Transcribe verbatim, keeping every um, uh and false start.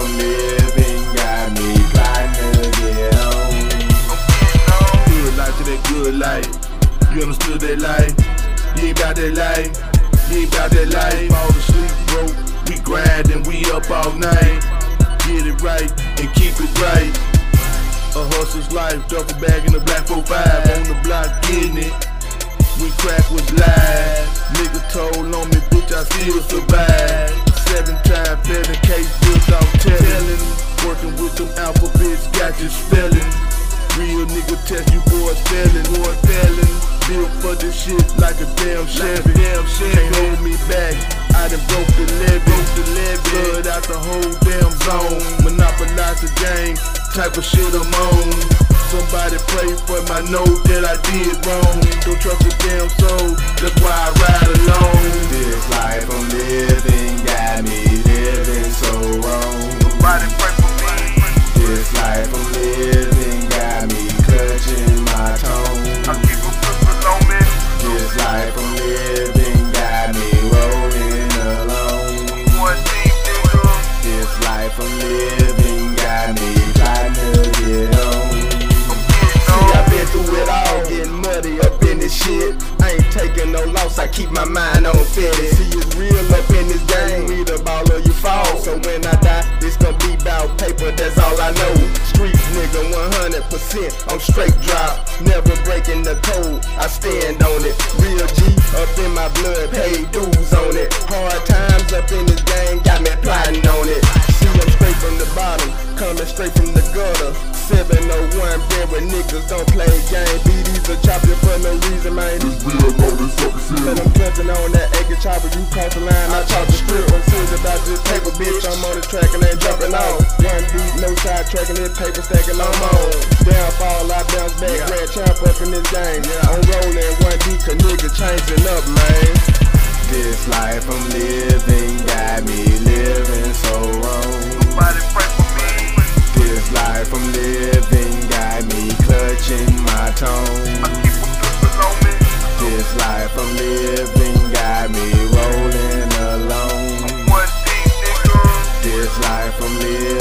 I'm living got me plotting to get on. Good life to that good life. You understood that life? You ain't bout that life. You ain't bout that life. Fall asleep, bro. We grind and we up all night. Get it right and keep it right. A hustler's life, duffel bag in a black four five. On the block getting it. When crack was live. Nigga told on me, bitch, I still survive. Seven time felon case built off telling. Working with them alphabets, got you spelling. Real nigga test you boys failing, boy failing. Built for this shit like a damn Chevy. Damn Chevy. Can't hold me back. I done broke the levee. Broke the levee. Blood out the whole damn zone. Monopolize the game. Type of shit I'm on. Somebody pray for my note that I did wrong. Don't trust a damn soul. That's why I ride alone. This life I'm living got me living so wrong. Somebody pray for me. This life I'm living got me clutching my tone. I keep a pistol on me. This life I'm living got me rolling alone. One deep, nigga. This life I'm living got me trying to get on. See, I've been through it all, getting muddy up in this shit. I ain't taking no loss, I keep my mind on fitted. See, it's real up in this game, you either ball or you fall. So when I die, it's gonna be about paper, that's all I know. Street nigga, one hundred percent, I'm straight drop. Never breaking the code, I stand on it. Real G, up in my blood, paid dues on it. Hard times up in this game, got me plotting on it. See, I'm straight from the bottom, coming straight from the gutter. seven oh one, where niggas don't play game. B Ds are chopping for no reason, man. It's real, no, this fucking serious. But I'm clutching on that acre chopper, you cross the line, I chop the strip. I'm serious about this paper, bitch, I'm on the track and ain't jumping off. One beat, no side tracking, this paper stacking on on. Downfall, I bounce back, Yeah. grand champ up in this game. Yeah. I'm rolling one beat, cause nigga changing up, man. This life I'm living got me living so wrong. Somebody pray for me. This life I'm living got me clutching my tone. I keep a pistol on me. This life I'm living got me rolling alone. One deep, nigga. This life I'm living